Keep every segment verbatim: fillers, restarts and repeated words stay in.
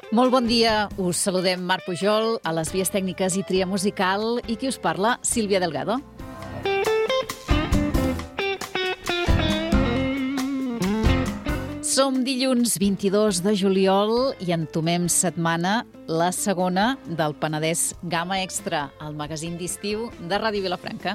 Molt bon dia, us saludem Marc Pujol, a les vies tècniques i tria musical, i qui us parla, Sílvia Delgado. Som dilluns vint-i-dos de juliol i entomem setmana, la segona del Penedès Gamma Extra, el magazín d'estiu de Ràdio Vilafranca.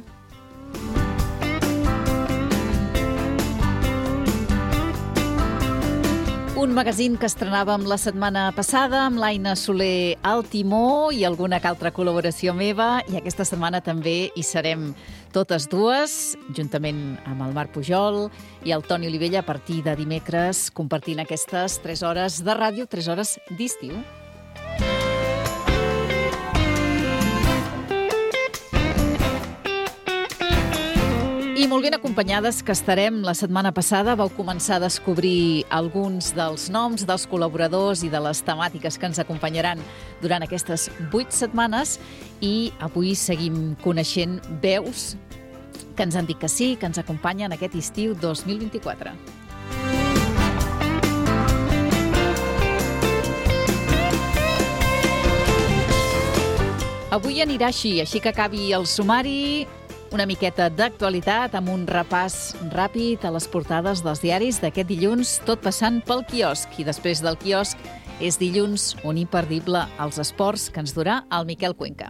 Un magazín que estrenàvem la setmana passada amb l'Aina Soler al timó i alguna que altra col·laboració meva, i aquesta setmana també hi serem totes dues, juntament amb el Marc Pujol i el Toni Olivella, a partir de dimecres, compartint aquestes tres hores de ràdio, tres hores d'estiu. I molt ben acompanyades que estarem. La setmana passada vau començar a descobrir alguns dels noms dels col·laboradors i de les temàtiques que ens acompanyaran durant aquestes vuit setmanes, i avui seguim coneixent veus que ens han dit que sí, que ens acompanyen aquest estiu dos mil vint-i-quatre. Avui anirà així, així que acabi el sumari, una miqueta d'actualitat amb un repàs ràpid a les portades dels diaris d'aquest dilluns, tot passant pel quiosc. I després del quiosc és dilluns un imperdible als esports que ens durà el Miquel Cuenca.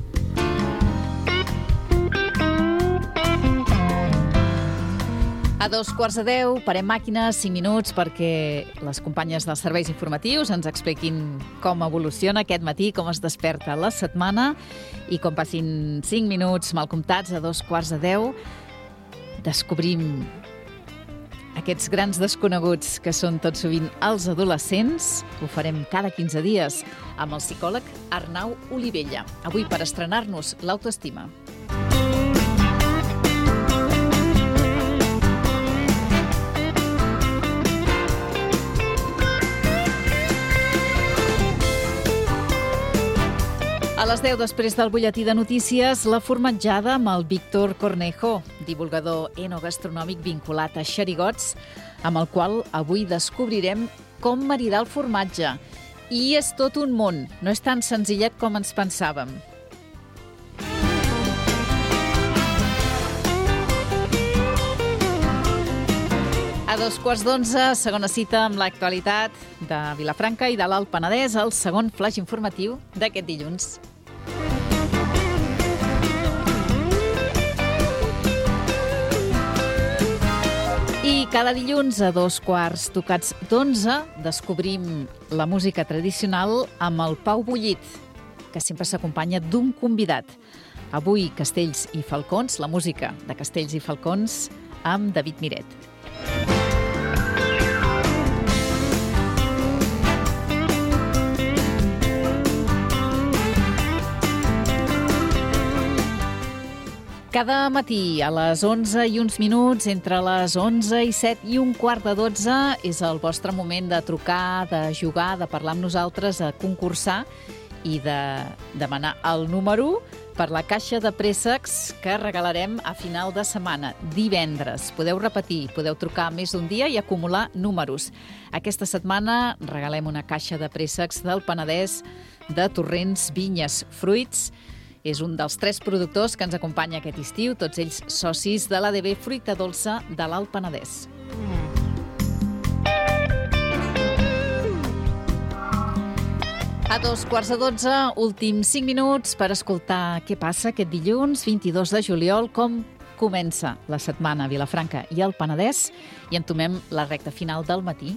A dos quarts de deu parem màquines, cinc minuts, perquè les companyes dels serveis informatius ens expliquin com evoluciona aquest matí, com es desperta la setmana, i com passin cinc minuts mal comptats, a dos quarts de deu descobrim aquests grans desconeguts que són tot sovint els adolescents. Ho farem cada quinze dies amb el psicòleg Arnau Olivella. Avui per estrenar-nos l'autoestima. A les deu, després del butlletí de notícies, la formatjada amb el Víctor Cornejo, divulgador enogastronòmic vinculat a Xerigots, amb el qual avui descobrirem com maridar el formatge. I és tot un món, no és tan senzillet com ens pensàvem. A dos quarts d'onze, segona cita amb l'actualitat de Vilafranca i de l'Alt Penedès, el segon flaix informatiu d'aquest dilluns. I cada dilluns a dos quarts tocats d'onze descobrim la música tradicional amb el Pau Bullit, que sempre s'acompanya d'un convidat. Avui Castells i Falcons, la música de Castells i Falcons amb David Miret. Cada matí a les onze i uns minuts, entre les onze i set i un quart de dotze, és el vostre moment de trucar, de jugar, de parlar amb nosaltres, de concursar i de demanar el número per la caixa de préssecs que regalarem a final de setmana, divendres. Podeu repetir, podeu trucar més d'un dia i acumular números. Aquesta setmana regalem una caixa de préssecs del Penedès de Torrents, Vinyes, Fruits. És un dels tres productors que ens acompanya aquest estiu, tots ells socis de l'A D B Fruita Dolça de l'Alt Penedès. A dos quarts de dotze, últims cinc minuts per escoltar què passa aquest dilluns, vint-i-dos de juliol, com comença la setmana a Vilafranca i al Penedès, i entomem la recta final del matí.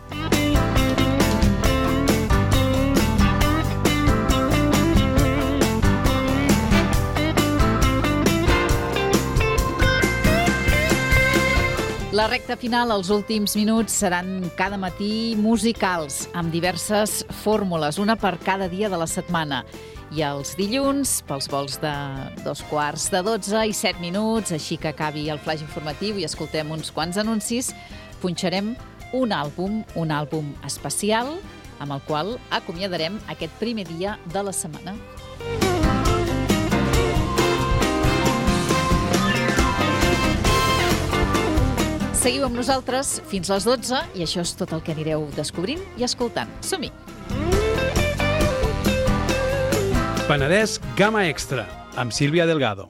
La recta final, els últims minuts, seran cada matí musicals, amb diverses fórmules, una per cada dia de la setmana. I els dilluns, pels vols de dos quarts de dotze i set minuts, així que acabi el flaix informatiu i escoltem uns quants anuncis, punxarem un àlbum, un àlbum especial, amb el qual acomiadarem aquest primer dia de la setmana. Seguiu amb nosaltres fins les dotze i això és tot el que anireu descobrint i escoltant. Som-hi! Penedès Gamma Extra, amb Sílvia Delgado.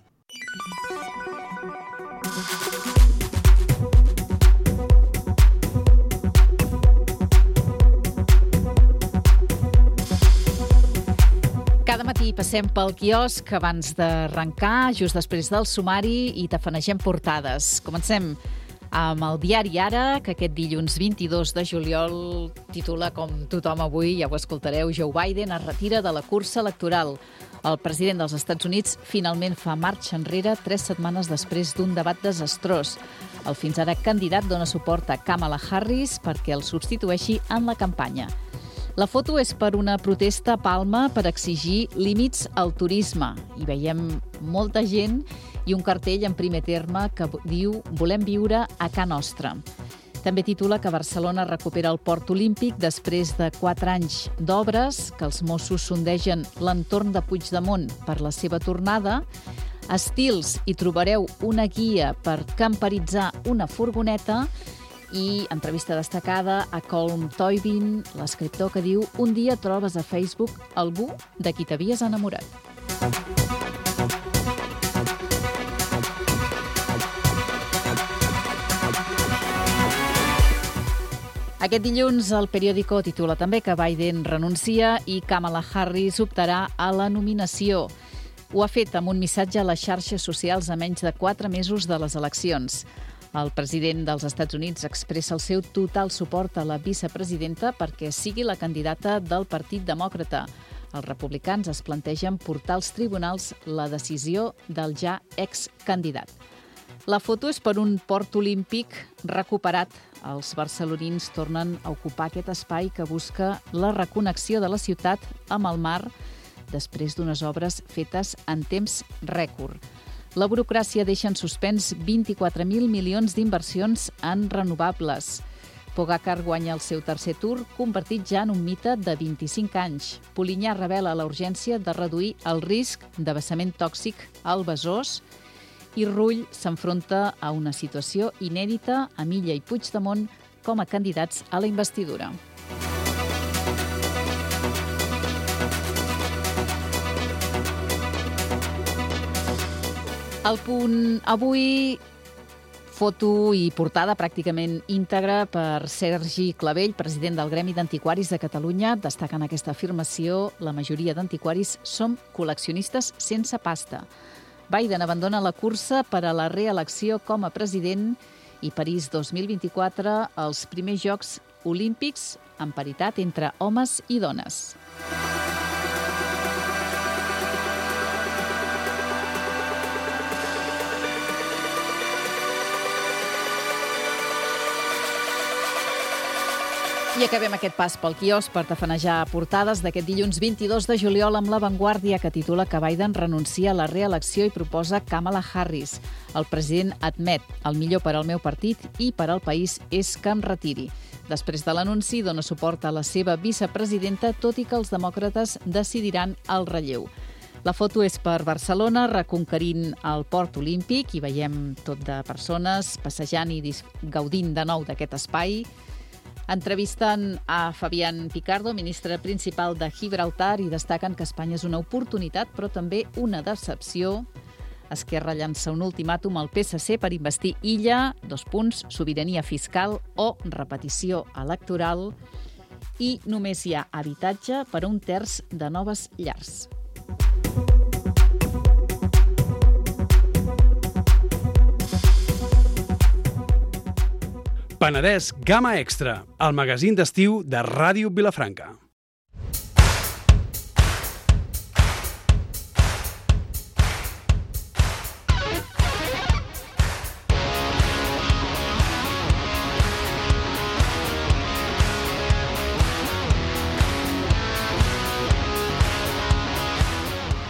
Cada matí passem pel quiosc abans d'arrencar, just després del sumari, i tafanegem portades. Comencem amb el diari Ara, que aquest dilluns vint-i-dos de juliol titula, com tothom avui, ja ho escoltareu, Joe Biden es retira de la cursa electoral. El president dels Estats Units finalment fa marxa enrere tres setmanes després d'un debat desastrós. El fins ara candidat dona suport a Kamala Harris perquè el substitueixi en la campanya. La foto és per una protesta a Palma per exigir límits al turisme. Hi veiem molta gent i un cartell en primer terme que diu «Volem viure a ca nostra». També titula que Barcelona recupera el port olímpic després de quatre anys d'obres, que els Mossos sondegen l'entorn de Puigdemont per la seva tornada. A Stils hi trobareu una guia per camperitzar una furgoneta i entrevista destacada a Colm Toibin, l'escriptor, que diu «Un dia trobes a Facebook algú de qui t'havies enamorat». Aquest dilluns el periòdico titula també que Biden renuncia i Kamala Harris optarà a la nominació. Ho ha fet amb un missatge a les xarxes socials a menys de quatre mesos de les eleccions. El president dels Estats Units expressa el seu total suport a la vicepresidenta perquè sigui la candidata del Partit Demòcrata. Els republicans es plantegen portar als tribunals la decisió del ja excandidat. La foto és per un port olímpic recuperat. Els barcelonins tornen a ocupar aquest espai que busca la reconnexió de la ciutat amb el mar després d'unes obres fetes en temps rècord. La burocràcia deixa en suspens vint-i-quatre mil milions d'inversions en renovables. Pogacar guanya el seu tercer tour, convertit ja en un mite de vint-i-cinc anys. Polinyà revela la urgència de reduir el risc de vessament tòxic al Besòs i Rull s'enfronta a una situació inèdita amb Illa i Puigdemont com a candidats a la investidura. El Punt avui, foto i portada pràcticament íntegra per Sergi Clavell, president del Gremi d'Antiquaris de Catalunya. Destacant aquesta afirmació, la majoria d'antiquaris som col·leccionistes sense pasta. Biden abandona la cursa per a la reelecció com a president i París dos mil vint-i-quatre, els primers Jocs Olímpics en paritat entre homes i dones. I acabem aquest pas pel quiosc per tafanejar portades d'aquest dilluns vint-i-dos de juliol amb La Vanguardia, que titula que Biden renuncia a la reelecció i proposa Kamala Harris. El president admet el millor per al meu partit i per al país és que em retiri. Després de l'anunci, dona suport a la seva vicepresidenta, tot i que els demòcrates decidiran el relleu. La foto és per Barcelona, reconquerint el port olímpic. Hi veiem tot de persones passejant i gaudint de nou d'aquest espai. Entrevisten a Fabián Picardo, ministre principal de Gibraltar, i destaquen que Espanya és una oportunitat, però també una decepció. Esquerra llança un ultimàtum al P S C per investir Illa, dos punts, sobirania fiscal o repetició electoral, i només hi ha habitatge per a un terç de noves llars. Penedès Gamma Extra, el magazín d'estiu de Ràdio Vilafranca.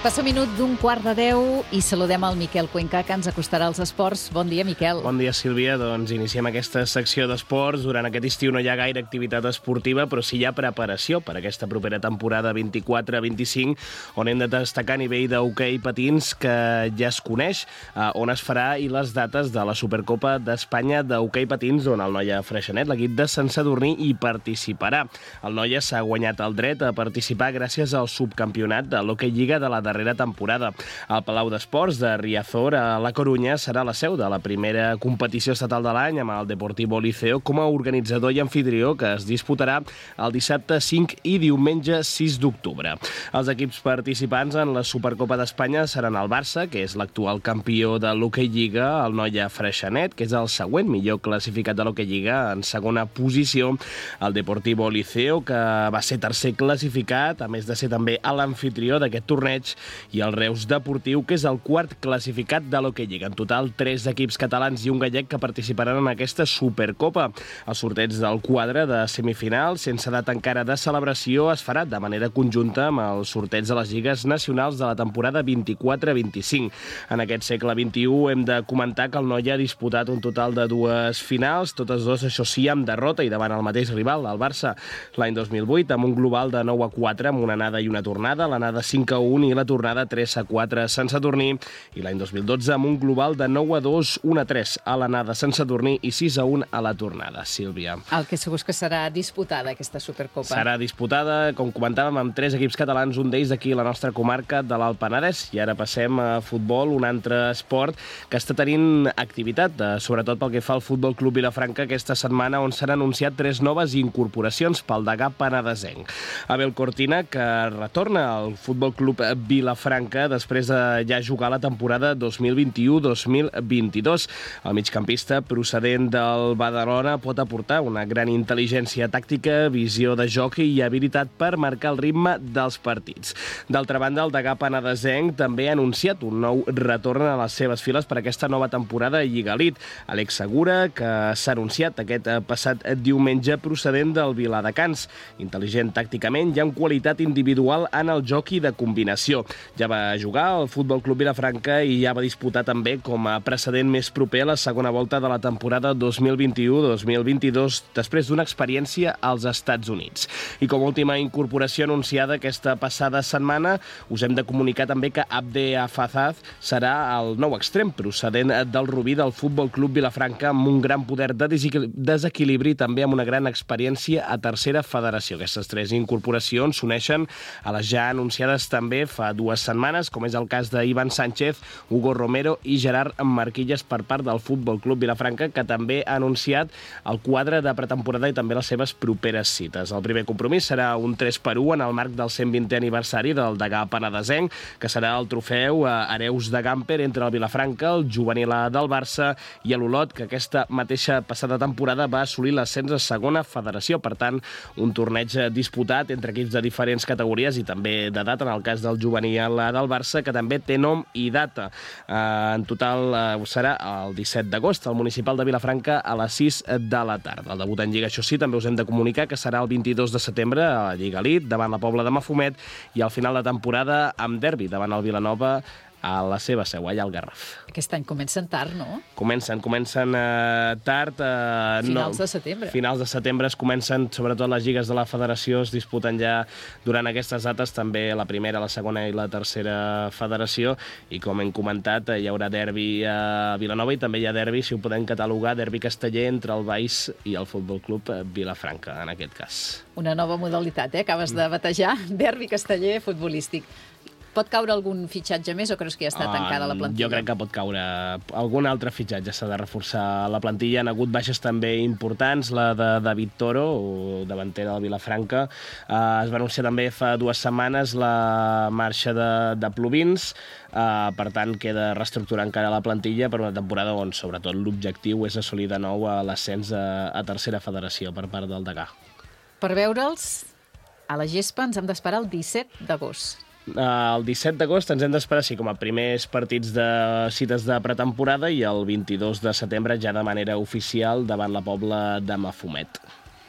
Passa un minut d'un quart de deu i saludem el Miquel Cuenca, que ens acostarà als esports. Bon dia, Miquel. Bon dia, Sílvia. Doncs iniciem aquesta secció d'esports. Durant aquest estiu no hi ha gaire activitat esportiva, però sí hi ha preparació per aquesta propera temporada vint-i-quatre vint-i-cinc, on hem de destacar a nivell d'hoquei patins, que ja es coneix eh, on es farà, i les dates de la Supercopa d'Espanya d'hoquei patins, on el Noia Freixenet, l'equip de Sant Sadurní, hi participarà. El Noia s'ha guanyat el dret a participar gràcies al subcampionat de l'Hoquei Lliga de la darrera temporada. El Palau d'Esports de Riazor, a la Corunya, serà la seu de la primera competició estatal de l'any, amb el Deportivo Liceo com a organitzador i anfitrió, que es disputarà el dissabte cinc i diumenge sis d'octubre. Els equips participants en la Supercopa d'Espanya seran el Barça, que és l'actual campió de l'Hoquei Lliga, el Noia Freixenet, que és el següent millor classificat de l'Hoquei Lliga, en segona posició, el Deportivo Liceo, que va ser tercer classificat, a més de ser també l'anfitrió d'aquest torneig, i el Reus Deportiu, que és el quart classificat de l'Hoquei Lliga. En total, tres equips catalans i un gallec que participaran en aquesta Supercopa. El sorteig del quadre de semifinals, sense data encara de celebració, es farà de manera conjunta amb el sorteig de les lligues nacionals de la temporada vint-i-quatre vint-i-cinc. En aquest segle vint-i-u hem de comentar que el Noia ha disputat un total de dues finals, totes dues, això sí, amb derrota i davant el mateix rival, el Barça, l'any dos mil vuit, amb un global de nou a quatre, amb una anada i una tornada, l'anada cinc a un i la tornada tres a quatre a Sant Sadurní, i l'any dos mil dotze amb un global de nou a dos, un a tres a l'anada a Sant Sadurní i sis a un a la tornada. Sílvia. El que segur que serà disputada, aquesta Supercopa. Serà disputada, com comentàvem, amb tres equips catalans, un d'ells d'aquí, la nostra comarca de l'Alt Penedès. I ara passem a futbol, un altre esport que està tenint activitat, sobretot pel que fa al Futbol Club Vilafranca, aquesta setmana, on s'han anunciat tres noves incorporacions pel degà penedesenc. Abel Cortina, que retorna al Futbol Club Vilafranca després de ja jugar la temporada dos mil vint-i-u dos mil vint-i-dos. El migcampista procedent del Badalona pot aportar una gran intel·ligència tàctica, visió de joc i habilitat per marcar el ritme dels partits. D'altra banda, el degà penedesenc també ha anunciat un nou retorn a les seves files per aquesta nova temporada a Lliga Elite. Alex Segura, que s'ha anunciat aquest passat diumenge procedent del Viladecans. Intel·ligent tàcticament i amb qualitat individual en el joc i de combinació. Ja va jugar al Futbol Club Vilafranca i ja va disputar també com a precedent més proper a la segona volta de la temporada dos mil vint-i-u dos mil vint-i-dos, després d'una experiència als Estats Units. I com a última incorporació anunciada aquesta passada setmana, us hem de comunicar també que Abde Afazaz serà el nou extrem procedent del Rubí del Futbol Club Vilafranca, amb un gran poder de desequilibri, també amb una gran experiència a tercera federació. Aquestes tres incorporacions s'uneixen a les ja anunciades també fa dues setmanes, com és el cas d'Ivan Sánchez, Hugo Romero i Gerard Marquilles per part del Futbol Club Vilafranca, que també ha anunciat el quadre de pretemporada i també les seves properes cites. El primer compromís serà un tres per u en el marc del cent vintè aniversari del degà penedesenc, que serà el trofeu a Hereus de Gamper entre el Vilafranca, el juvenil A del Barça i l'Olot, que aquesta mateixa passada temporada va assolir l'ascens a segona federació. Per tant, un torneig disputat entre equips de diferents categories i també d'edat, en el cas del juvenil A del Barça, que també té nom i data. Uh, en total uh, serà el disset d'agost, al municipal de Vilafranca, a les sis de la tarda. El debut en Lliga, això sí, també us hem de comunicar que serà el vint-i-dos de setembre a la Lliga Elite, davant la Pobla de Mafumet, i al final de temporada amb derbi davant el Vilanova a la seva seu, allà al Garraf. Aquest any comencen tard, no? Comencen, comencen eh, tard. Eh, finals no, de setembre. Finals de setembre es comencen, sobretot les lligues de la federació es disputen ja durant aquestes dates, també la primera, la segona i la tercera federació, i com hem comentat, hi haurà derbi a Vilanova i també hi ha derbi, si ho podem catalogar, derbi casteller entre el Baix i el Futbol Club Vilafranca, en aquest cas. Una nova modalitat, eh? Acabes de batejar, derbi casteller futbolístic. Pot caure algun fitxatge més o creus que ja està tancada la plantilla? Jo crec que pot caure algun altre fitxatge. S'ha de reforçar la plantilla. Han hagut baixes també importants, la de David Toro, davanter del Vilafranca. Uh, es va anunciar també fa dues setmanes la marxa de, de Plovins. Uh, per tant, queda reestructurar encara la plantilla per una temporada on, sobretot, l'objectiu és assolir de nou l'ascens a, a tercera federació per part del degà. Per veure'ls a la gespa ens hem d'esperar el disset d'agost. El disset d'agost ens hem d'esperar, sí, com a primers partits de cites de pretemporada, i el vint-i-dos de setembre ja de manera oficial davant la Pobla de Mafumet.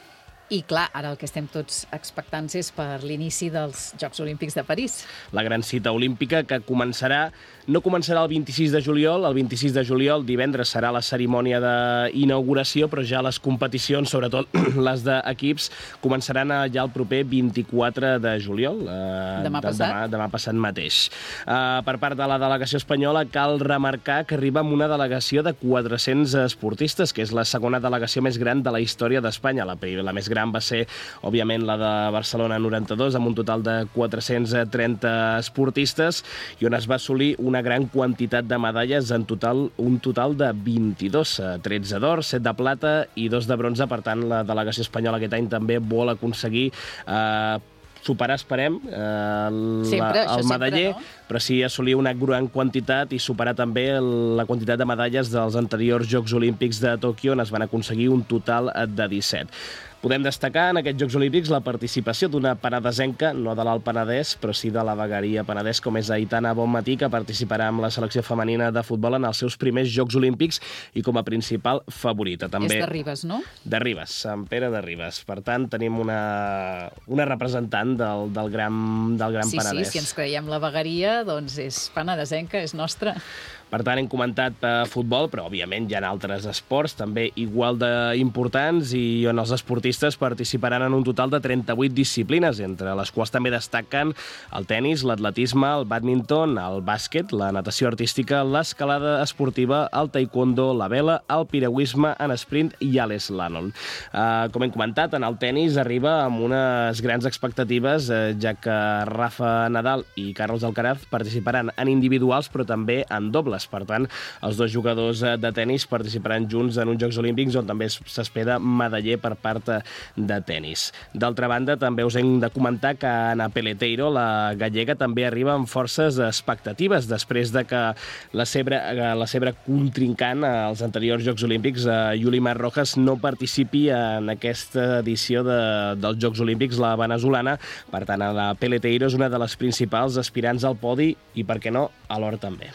I clar, ara el que estem tots expectants és per l'inici dels Jocs Olímpics de París. La gran cita olímpica que començarà, no començarà el vint-i-sis de juliol, el vint-i-sis de juliol, divendres, serà la cerimònia d'inauguració, però ja les competicions, sobretot les d'equips, començaran ja el proper vint-i-quatre de juliol. Eh, demà passat. Demà, demà passat mateix. Eh, per part de la delegació espanyola, cal remarcar que arriba amb una delegació de quatre-cents esportistes, que és la segona delegació més gran de la història d'Espanya. La, la més gran va ser, òbviament, la de Barcelona noranta-dos, amb un total de quatre-cents trenta esportistes, i on es va assolir una gran quantitat de medalles, en total un total de vint-i-dos, tretze d'or, set de plata i dos de bronze. Per tant, la delegació espanyola aquest any també vol aconseguir eh, superar, esperem, eh, sempre, la, el medaller, sempre, no? Però sí assolir una gran quantitat i superar també la quantitat de medalles dels anteriors Jocs Olímpics de Tòquio, on es van aconseguir un total de disset. Podem destacar en aquests Jocs Olímpics la participació d'una penedesenca, no de l'Alt Penedès, però sí de la vegueria Penedès, com és Aitana Bonmatí, que participarà amb la selecció femenina de futbol en els seus primers Jocs Olímpics i com a principal favorita. També és de Ribes, no? De Ribes, Sant Pere de Ribes. Per tant, tenim una, una representant del, del Gran, del gran sí, Penedès. Sí, si ens creiem la vegueria, doncs és penedesenca, és nostra. Per tant, hem comentat eh, futbol, però, òbviament, hi ha altres esports també igual d'importants i on els esportistes participaran en un total de trenta-vuit disciplines, entre les quals també destaquen el tennis, l'atletisme, el bàdminton, el bàsquet, la natació artística, l'escalada esportiva, el taekwondo, la vela, el piragüisme en sprint i l'eslàlom. Eh, com hem comentat, en el tennis arriba amb unes grans expectatives, eh, ja que Rafa Nadal i Carlos Alcaraz participaran en individuals, però també en dobles. Per tant, els dos jugadors de tennis participaran junts en uns Jocs Olímpics on també s'espera medaller per part de tennis. D'altra banda, també us hem de comentar que Ana Peleteiro, la gallega, també arriba amb forces expectatives després de que la seva, la seva contrincant als anteriors Jocs Olímpics, Yulimar Rojas, no participi en aquesta edició de, dels Jocs Olímpics, la venezolana. Per tant, la Peleteiro és una de les principals aspirants al podi i, per què no, a l'or també.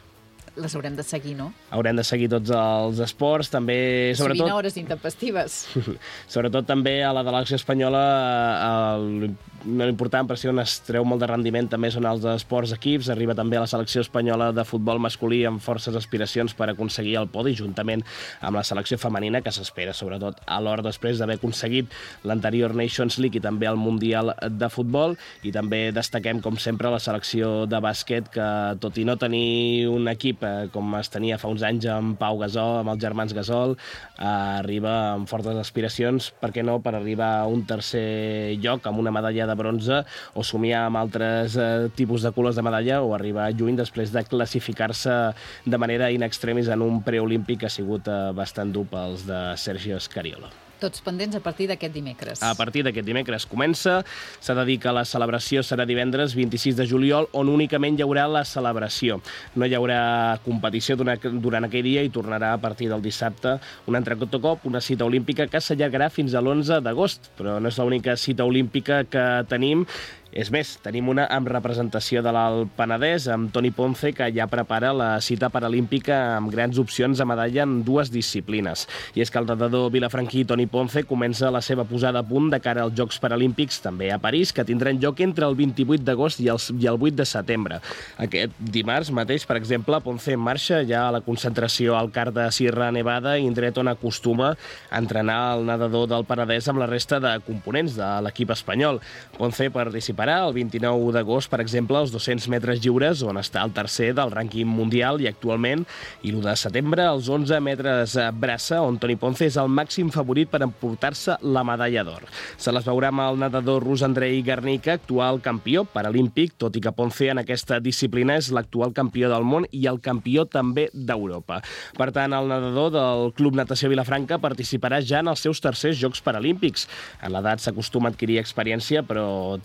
Les haurem de seguir, no? Haurem de seguir tots els esports, també... Sobretot, sovint hores intempestives. Sobretot també a la delegació espanyola, el, no important, però si on es treu molt de rendiment també són els esports equips. Arriba també a la selecció espanyola de futbol masculí amb forces aspiracions per aconseguir el podi, juntament amb la selecció femenina, que s'espera sobretot a l'or després d'haver aconseguit l'anterior Nations League i també el Mundial de Futbol. I també destaquem, com sempre, la selecció de bàsquet, que tot i no tenir un equip com es tenia fa uns anys amb Pau Gasol, amb els germans Gasol, eh, arriba amb fortes aspiracions, per què no, per arribar a un tercer lloc amb una medalla de bronze, o somiar amb altres eh, tipus de colors de medalla, o arribar lluny després de classificar-se de manera in extremis en un preolímpic que ha sigut eh, bastant dur pels de Sergio Scariolo. Tots pendents a partir d'aquest dimecres. A partir d'aquest dimecres comença. S'ha de dir que la celebració serà divendres vint-i-sis de juliol, on únicament hi haurà la celebració. No hi haurà competició durant aquell dia i tornarà a partir del dissabte un altre cop, una cita olímpica que s'allargarà fins a l'onze d'agost. Però no és l'única cita olímpica que tenim. És més, tenim una amb representació de l'Alt Penedès, amb Toni Ponce, que ja prepara la cita paralímpica amb grans opcions a medalla en dues disciplines. I és que el nedador vilafranquí Toni Ponce comença la seva posada a punt de cara als Jocs Paralímpics, també a París, que tindran lloc entre el vint-i-vuit d'agost i el vuit de setembre. Aquest dimarts mateix, per exemple, Ponce marxa ja a la concentració al Car de Sierra Nevada, indret on acostuma a entrenar el nedador del Penedès amb la resta de components de l'equip espanyol. Ponce participarà el vint-i-nou d'agost, per exemple, als dos-cents metres lliures, on està el tercer del rànquing mundial i actualment, i l'u de setembre, als onze metres braça, on Toni Ponce és el màxim favorit per emportar-se la medalla d'or. Se les veurà amb el nedador rus Andrei Garnica, actual campió paralímpic, tot i que Ponce en aquesta disciplina és l'actual campió del món i el campió també d'Europa. Per tant, el nedador del Club Natació Vilafranca participarà ja en els seus tercers Jocs Paralímpics. En l'edat s'acostuma a adquirir experiència, però també hi ha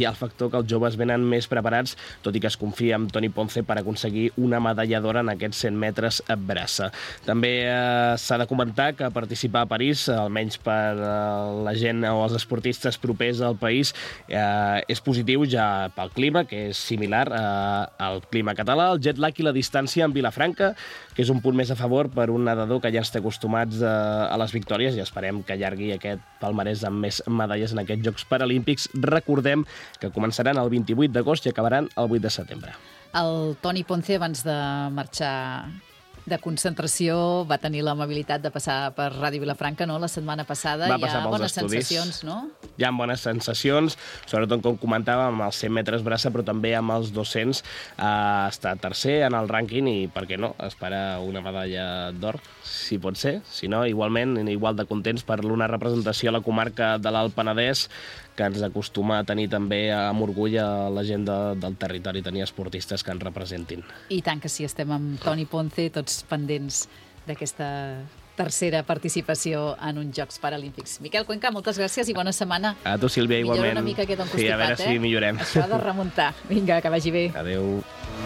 ha el factor que els joves venen més preparats, tot i que es confia en Toni Ponce per aconseguir una medalla d'or en aquests cent metres a braça. També eh, s'ha de comentar que participar a París, almenys per eh, la gent o els esportistes propers al país, eh, és positiu ja pel clima, que és similar eh, al clima català, el jet lag i la distància en Vilafranca, que és un punt més a favor per un nedador que ja està acostumats a, a les victòries i esperem que allargui aquest palmarès amb més medalles en aquests Jocs Paralímpics. Recordem que començaran el vint-i-vuit d'agost i acabaran el vuit de setembre. El Toni Ponce, abans de marxar de concentració, va tenir l'amabilitat de passar per Ràdio Vilafranca, no?, la setmana passada. Va passar Hi ha bones estudis. sensacions, no? Hi ha bones sensacions, sobretot com comentàvem amb els cent metres braça, però també amb els dos-cents. Uh, està tercer en el rànquing i, per què no, esperar una medalla d'or, si pot ser. Si no, igualment, igual de contents per una representació a la comarca de l'Alt Penedès, que ens acostuma a tenir també amb orgull a la gent de, del territori, tenir esportistes que ens representin. I tant que sí, estem amb Toni Ponce, tots pendents d'aquesta tercera participació en uns Jocs Paralímpics. Miquel Cuenca, moltes gràcies i bona setmana. A tu, Sílvia, igualment. Millora una mica aquest encostipat, sí, a veure eh? si millorem. Això ha de remuntar. Vinga, que vagi bé. Adéu.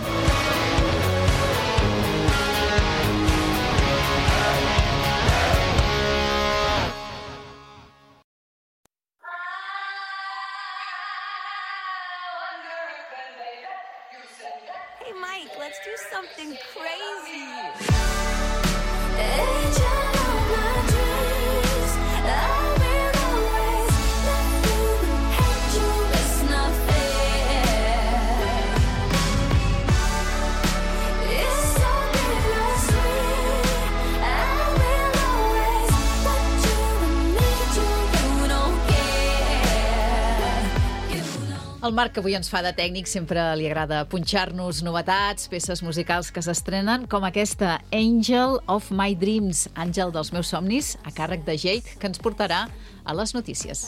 Hey, Mike, let's do something crazy. El Marc, que avui ens fa de tècnic, sempre li agrada punxar-nos novetats, peces musicals que s'estrenen, com aquesta Angel of My Dreams, Àngel dels meus somnis, a càrrec de Jade, que ens portarà a les notícies.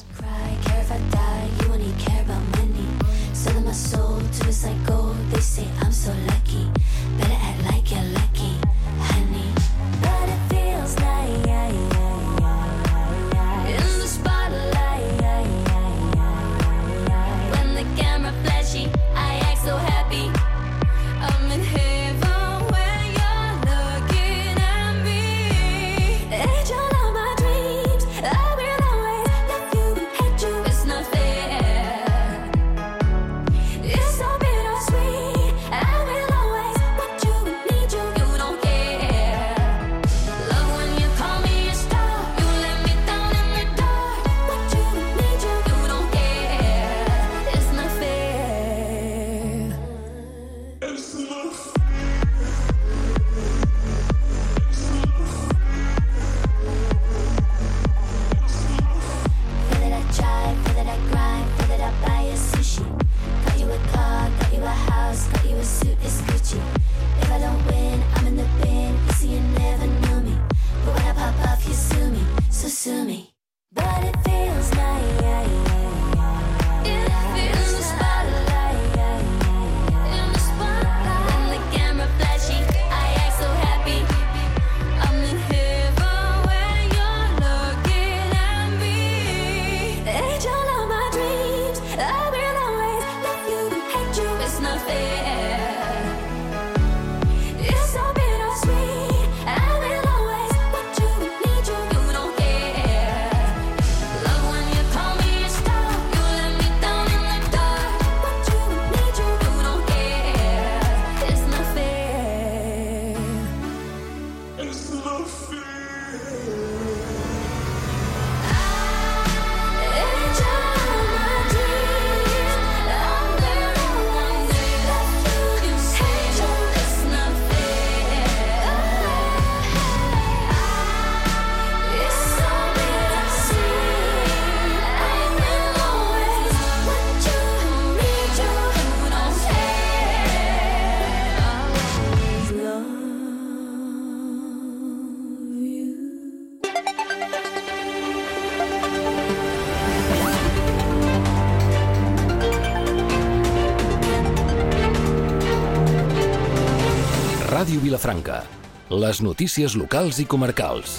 Ràdio Vilafranca. Les notícies locals i comarcals.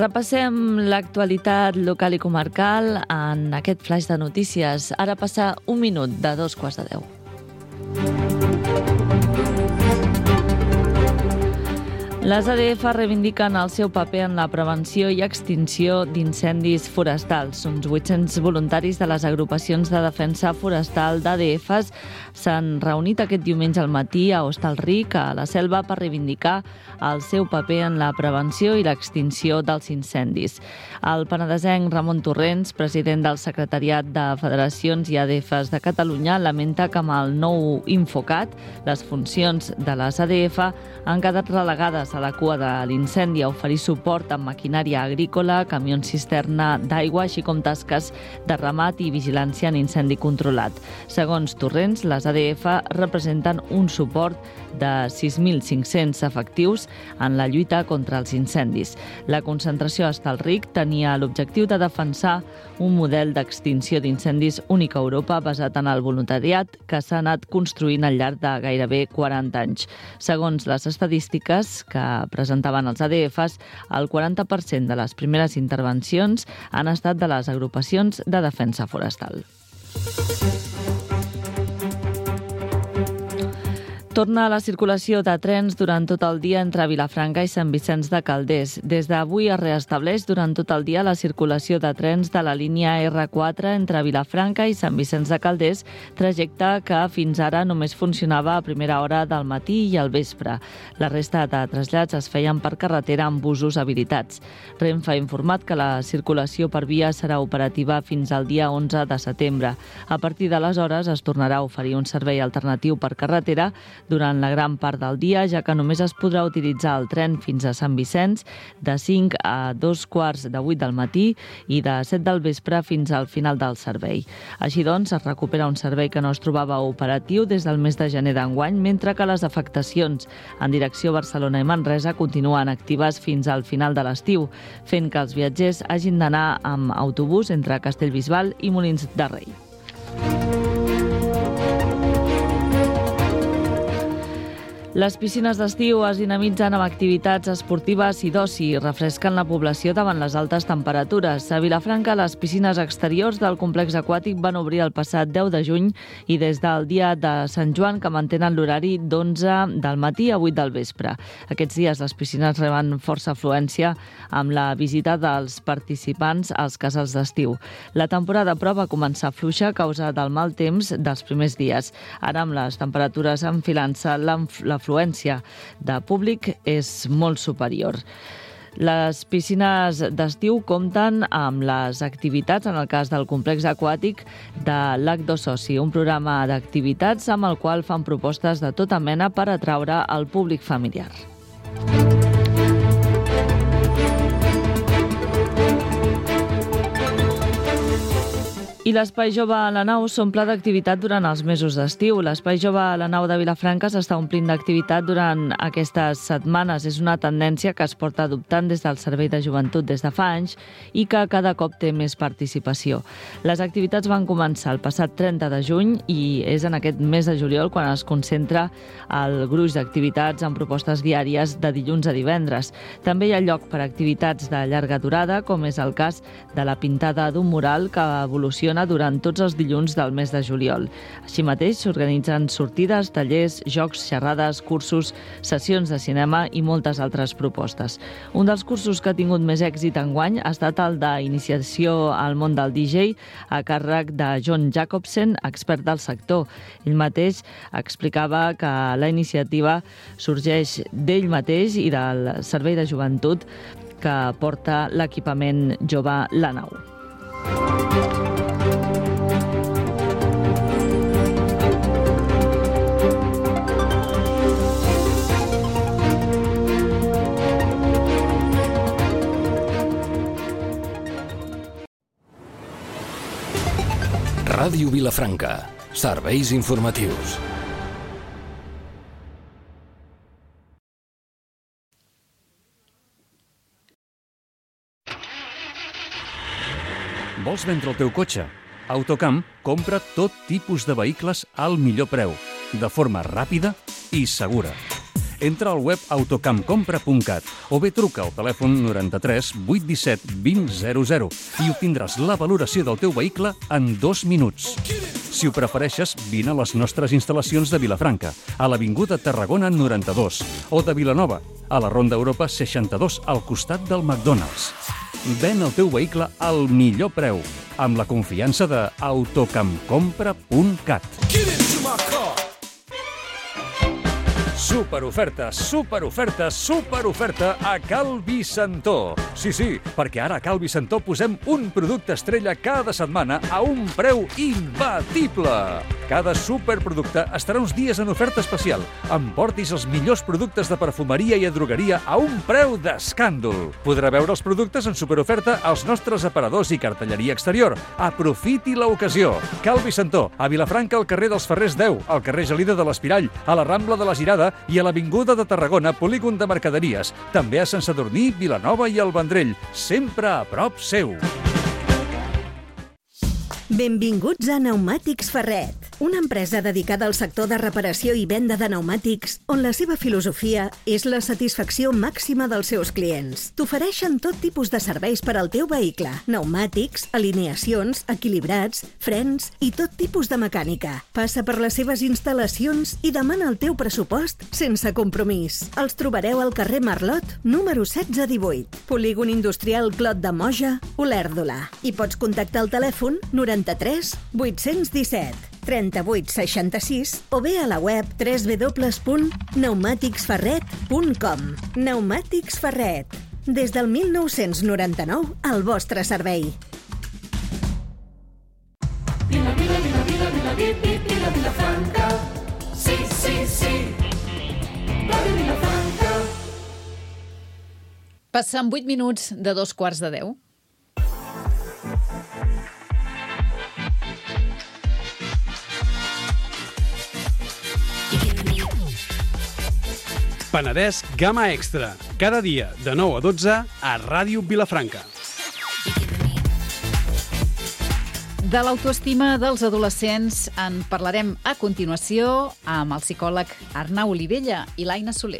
Repassem l'actualitat local i comarcal en aquest flaix de notícies. Ara passa un minut de dos quarts de deu. Les A D F reivindiquen el seu paper en la prevenció i extinció d'incendis forestals. Uns vuit-cents voluntaris de les agrupacions de defensa forestal d'A D Fs s'han reunit aquest diumenge al matí a Hostalric, a la Selva, per reivindicar el seu paper en la prevenció i l'extinció dels incendis. El penedesenc Ramon Torrents, president del secretariat de Federacions i A D Fs de Catalunya, lamenta que amb el nou Infocat les funcions de les A D F han quedat relegades a la cua de l'incendi a oferir suport amb maquinària agrícola, camions cisterna d'aigua, així com tasques de ramat i vigilància en incendi controlat. Segons Torrents, les A D F representen un suport de sis mil cinc-cents efectius en la lluita contra els incendis. La concentració a Hostalric tenia l'objectiu de defensar un model d'extinció d'incendis únic a Europa basat en el voluntariat que s'ha anat construint al llarg de gairebé quaranta anys. Segons les estadístiques que presentaven els A D Fs, el quaranta per cent de les primeres intervencions han estat de les agrupacions de defensa forestal. Torna a la circulació de trens durant tot el dia entre Vilafranca i Sant Vicenç de Calders. Des d'avui es reestableix durant tot el dia la circulació de trens de la línia erre quatre entre Vilafranca i Sant Vicenç de Calders, trajecte que fins ara només funcionava a primera hora del matí i al vespre. La resta de trasllats es feien per carretera amb busos habilitats. Renfe ha informat que la circulació per via serà operativa fins al dia onze de setembre. A partir d'aleshores es tornarà a oferir un servei alternatiu per carretera durant la gran part del dia, ja que només es podrà utilitzar el tren fins a Sant Vicenç de cinc a dos quarts de vuit del matí i de set del vespre fins al final del servei. Així doncs, es recupera un servei que no es trobava operatiu des del mes de gener d'enguany, mentre que les afectacions en direcció a Barcelona i Manresa continuen actives fins al final de l'estiu, fent que els viatgers hagin d'anar amb autobús entre Castellbisbal i Molins de Rei. Les piscines d'estiu es dinamitzen amb activitats esportives i d'oci i refresquen la població davant les altes temperatures. A Vilafranca, les piscines exteriors del complex aquàtic van obrir el passat deu de juny i des del dia de Sant Joan, que mantenen l'horari d'onze del matí a vuit del vespre. Aquests dies les piscines reben força afluència amb la visita dels participants als casals d'estiu. La temporada però va començar fluixa a causa del mal temps dels primers dies. Ara, amb les temperatures enfilant-se, la l'afluència de públic és molt superior. Les piscines d'estiu compten amb les activitats, en el cas del complex aquàtic de Lac d'Ossoci, un programa d'activitats amb el qual fan propostes de tota mena per atraure el públic familiar. I l'Espai Jove a la Nau s'omple d'activitat durant els mesos d'estiu. L'Espai Jove a la Nau de Vilafranca s'està omplint d'activitat durant aquestes setmanes. És una tendència que es porta adoptant des del Servei de Joventut des de fa anys i que cada cop té més participació. Les activitats van començar el passat trenta de juny i és en aquest mes de juliol quan es concentra el gruix d'activitats amb propostes diàries de dilluns a divendres. També hi ha lloc per a activitats de llarga durada, com és el cas de la pintada d'un mural que evoluciona durant tots els dilluns del mes de juliol. Així mateix s'organitzen sortides, tallers, jocs, xerrades, cursos, sessions de cinema i moltes altres propostes. Un dels cursos que ha tingut més èxit enguany ha estat el d'iniciació al món del D J a càrrec de John Jacobsen, expert del sector. Ell mateix explicava que la iniciativa sorgeix d'ell mateix i del Servei de Joventut que porta l'equipament jove La Nau. Ràdio Vilafranca. Serveis informatius. Vols vendre el teu cotxe? Autocamp compra tot tipus de vehicles al millor preu, de forma ràpida i segura. entra al web autocamcompra punt cat o bé truca al telèfon noranta-tres vuit disset vint zero zero i obtindràs la valoració del teu vehicle en dos minuts. Si ho prefereixes, vine a les nostres instal·lacions de Vilafranca, a l'Avinguda Tarragona noranta-dos, o de Vilanova, a la Ronda Europa seixanta-dos, al costat del McDonald's. Ven el teu vehicle al millor preu, amb la confiança de autocamcompra punt cat. Superoferta, superoferta, superoferta a Cal Vicentó. Sí, sí, perquè ara a Cal Vicentó posem un producte estrella cada setmana a un preu imbatible. Cada superproducte estarà uns dies en oferta especial. Emportis els millors productes de perfumeria i drogueria a un preu d'escàndol. Podrà veure els productes en superoferta als nostres aparadors i cartelleria exterior. Aprofiti l'ocasió. Cal Vicentó, a Vilafranca, al carrer dels Ferrers deu, al carrer Gelida de l'Espirall, a la Rambla de la Girada i a l'Avinguda de Tarragona, polígon de mercaderies. També a Sant Sadurní, Vilanova i el Vendrell. Sempre a prop seu. Benvinguts a Pneumàtics Ferret, una empresa dedicada al sector de reparació i venda de pneumàtics, on la seva filosofia és la satisfacció màxima dels seus clients. T'ofereixen tot tipus de serveis per al teu vehicle: pneumàtics, alineacions, equilibrats, frens i tot tipus de mecànica. Passa per les seves instal·lacions i demana el teu pressupost sense compromís. Els trobareu al carrer Marlot, número setze divuit, polígon industrial Clot de Moja, Olèrdola. I pots contactar al telèfon noranta-tres vuit-cents disset trenta-vuit seixanta-sis o bé a la web w w w punt pneumàtics ferret punt com. Pneumàtics Ferret, des del mil nou-cents noranta-nou al vostre servei. Vila, vila, vila, vila, vila, vila, vila, Vilafranca. Sí, sí, sí. Ràdio Vilafranca. Passen vuit minuts de dos quarts de deu. Penedès Gamma Extra. Cada dia de nou a dotze a Ràdio Vilafranca. De l'autoestima dels adolescents en parlarem a continuació amb el psicòleg Arnau Olivella i l'Aina Soler.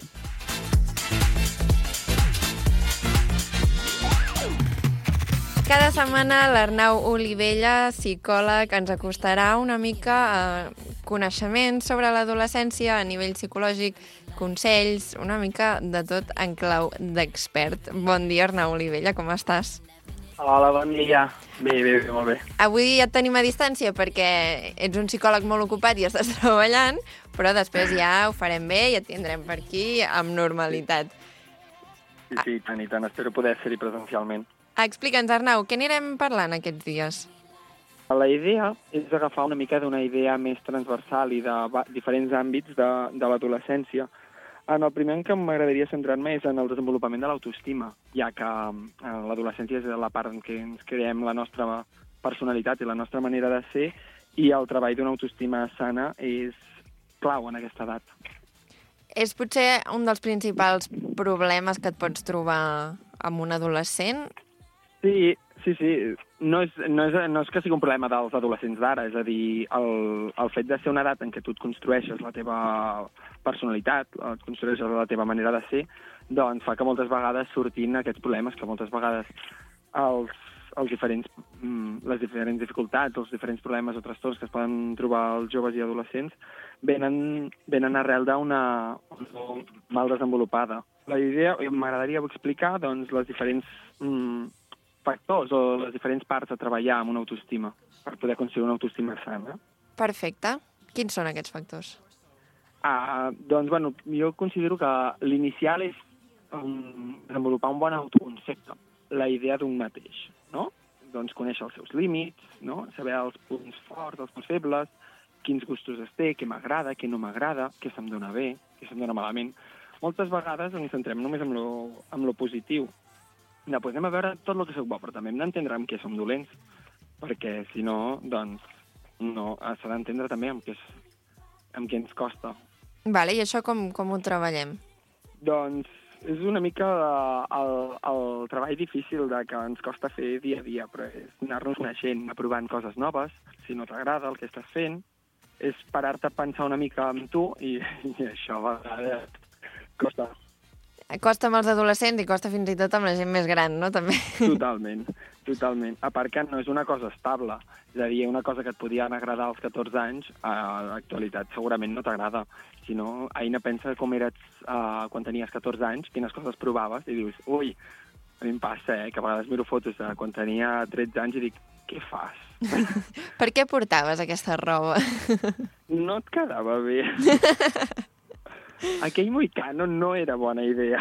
Cada setmana l'Arnau Olivella, psicòleg, ens acostarà una mica a coneixements sobre l'adolescència a nivell psicològic, consells, una mica de tot en clau d'expert. Bon dia, Arnau Olivella, com estàs? Hola, bon dia. Bé, bé, bé, molt bé. Avui et tenim a distància perquè ets un psicòleg molt ocupat i estàs treballant, però després ja ho farem bé i et tindrem per aquí amb normalitat. Sí, sí, tant i tant. Espero poder ser-hi presencialment. Explica'ns, Arnau, què anirem parlant aquests dies? La idea és agafar una mica d'una idea més transversal i de diferents àmbits de, de l'adolescència. En el primer en què m'agradaria centrar-me és en el desenvolupament de l'autoestima, ja que en l'adolescència és la part en què ens creem la nostra personalitat i la nostra manera de ser, i el treball d'una autoestima sana és clau en aquesta edat. És potser un dels principals problemes que et pots trobar amb un adolescent? Sí, sí, sí. No és, no és, no és que sigui un problema dels adolescents d'ara, és a dir, el, el fet de ser una edat en què tu et construeixes la teva personalitat, et construeixes la teva manera de ser, doncs fa que moltes vegades surtin aquests problemes, que moltes vegades els, els diferents, les diferents dificultats, els diferents problemes o trastorns que es poden trobar els joves i adolescents venen, venen arrel d'una mal desenvolupada. La idea, m'agradaria explicar doncs, les diferents mm, factors o les diferents parts a treballar amb una autoestima per poder construir una autoestima sana. Perfecte. Quins són aquests factors? Ah, doncs, bueno, jo considero que l'inicial és um, desenvolupar un bon autoconcepte, la idea d'un mateix, no? Doncs conèixer els seus límits, no? Saber els punts forts, els punts febles, quins gustos es té, què m'agrada, què no m'agrada, què se'm dona bé, què se'm dona malament. Moltes vegades ens centrem només en lo, en lo positiu. Després anem a veure tot el que soc bo, però també hem d'entendre amb què som dolents, perquè si no, doncs, no, s'ha d'entendre també amb què, amb què ens costa. Vale, i això com, com ho treballem? Doncs és una mica el, el treball difícil de que ens costa fer dia a dia, però és anar-nos coneixent, aprovant coses noves, si no t'agrada el que estàs fent, és parar-te a pensar una mica amb tu, i, i això a vegades costa. Costa amb els adolescents i costa fins i tot amb la gent més gran, no? També. Totalment, totalment. A part que no és una cosa estable. És a dir, una cosa que et podia agradar als catorze anys, a l'actualitat segurament no t'agrada. Si no, Aina, pensa com eres uh, quan tenies catorze anys, quines coses provaves, i dius, ui, a mi em passa, eh, que a vegades miro fotos de quan tenia tretze anys i dic, què fas? Per què portaves aquesta roba? No et quedava bé. Aquell moicano no era bona idea.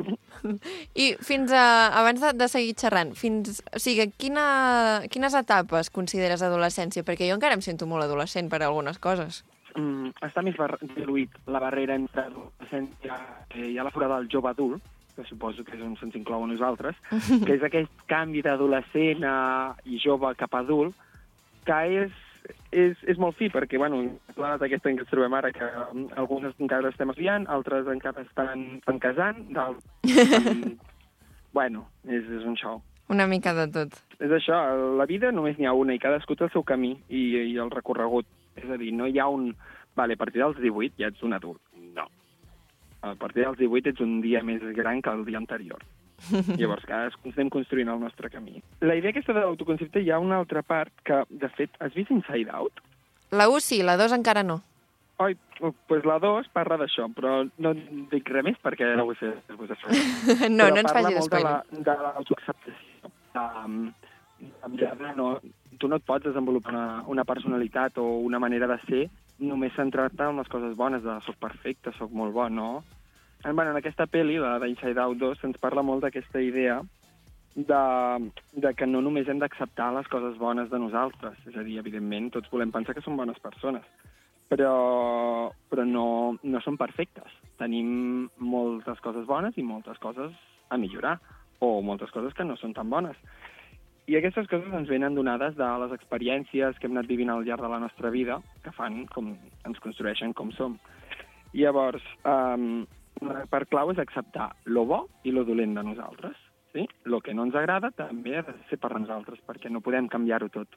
I fins a, abans de, de seguir xerrant, fins, o sigui, quina, quines etapes consideres adolescència? Perquè jo encara em sento molt adolescent per algunes coses. Mm, està més bar diluït la barrera entre adolescència, que hi ha la fora del jove adult, que suposo que és on se'ns inclou a nosaltres, que és aquest canvi d'adolescent i jove cap a adult, que és És, és molt fi, perquè, bueno, la data aquesta en què ens trobem ara, que alguns encara estem estudiant, altres encara estan, estan casant, estan... bueno, és, és un show. Una mica de tot. És això, la vida només n'hi ha una i cadascú té el seu camí i, i el recorregut. És a dir, no hi ha un... Vale, a partir dels divuit ja ets un adult. No. A partir dels divuit ets un dia més gran que el dia anterior. Llavors, cadascú estem construint el nostre camí. La idea aquesta de l'autoconcepte hi ha una altra part que, de fet, has vist Inside Out? La u sí, la dos encara no. Oi, doncs la dos parla d'això, però no dic res més perquè no vull fer vos això. No, no ens faci d'espoiler. De l'autoacceptació. Um, no, tu no et pots desenvolupar una, una personalitat o una manera de ser només centrar-te en les coses bones, de soc perfecte, soc molt bo, no? Bueno, en aquesta pel·li, la d'Inside Out dos, se'ns parla molt d'aquesta idea de, de que no només hem d'acceptar les coses bones de nosaltres. És a dir, evidentment, tots volem pensar que som bones persones, però, però no, no som perfectes. Tenim moltes coses bones i moltes coses a millorar, o moltes coses que no són tan bones. I aquestes coses ens venen donades de les experiències que hem anat vivint al llarg de la nostra vida, que fan com ens construeixen com som. I llavors... Um, la part clau és acceptar lo bo i lo dolent de nosaltres. Sí? Lo que no ens agrada també ha de ser per nosaltres, perquè no podem canviar-ho tot.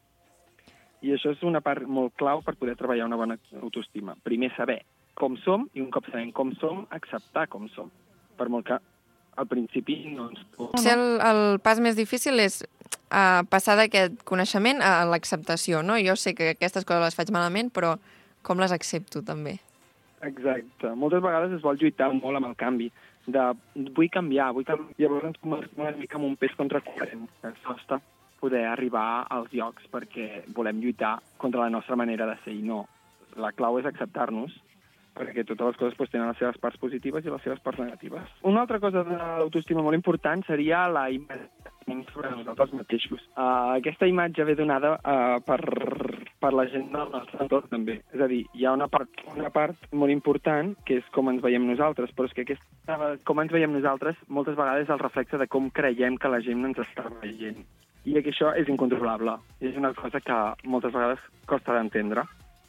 I això és una part molt clau per poder treballar una bona autoestima. Primer saber com som i un cop sabem com som, acceptar com som. Per molt que al principi no ens... Potser el, el pas més difícil és uh, passar d'aquest coneixement a l'acceptació, no? Jo sé que aquestes coses les faig malament, però com les accepto també? Exacte. Moltes vegades es vol lluitar molt amb el canvi, de vull canviar, vull canviar. Llavors ens comencem una mica amb un pes contracorrent, que ens costa poder arribar als llocs perquè volem lluitar contra la nostra manera de ser i no. La clau és acceptar-nos, perquè totes les coses pues, tenen les seves parts positives i les seves parts negatives. Una altra cosa de l'autoestima molt important seria la imatge sobre nosaltres mateixos. Uh, aquesta imatge ve donada uh, per, per la gent del nostre entorn, també. És a dir, hi ha una part, una part molt important, que és com ens veiem nosaltres, però és que aquesta, com ens veiem nosaltres moltes vegades és el reflexe de com creiem que la gent ens està veient. I que això és incontrolable. És una cosa que moltes vegades costa d'entendre.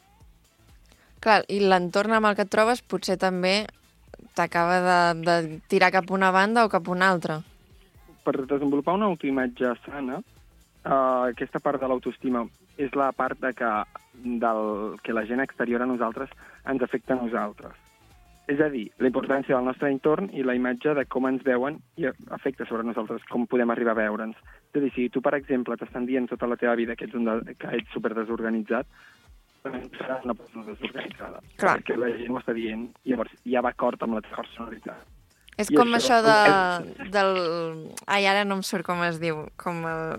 Clar, i l'entorn amb el que et trobes potser també t'acaba de, de tirar cap una banda o cap una altra. Per desenvolupar una autoimatge sana, uh, aquesta part de l'autoestima és la part de que, del, que la gent exterior a nosaltres ens afecta a nosaltres. És a dir, la importància del nostre entorn i la imatge de com ens veuen i afecta sobre nosaltres, com podem arribar a veure'ns. És a dir, si tu, per exemple, t'estan dient tota la teva vida que ets, un de, que ets superdesorganitzat, també seràs una persona desorganitzada. Clar. Perquè la gent ho està dient i llavors ja va acord amb la teva personalitat. És I com això, això de, del... Ai, ara no em surt com es diu. Com el...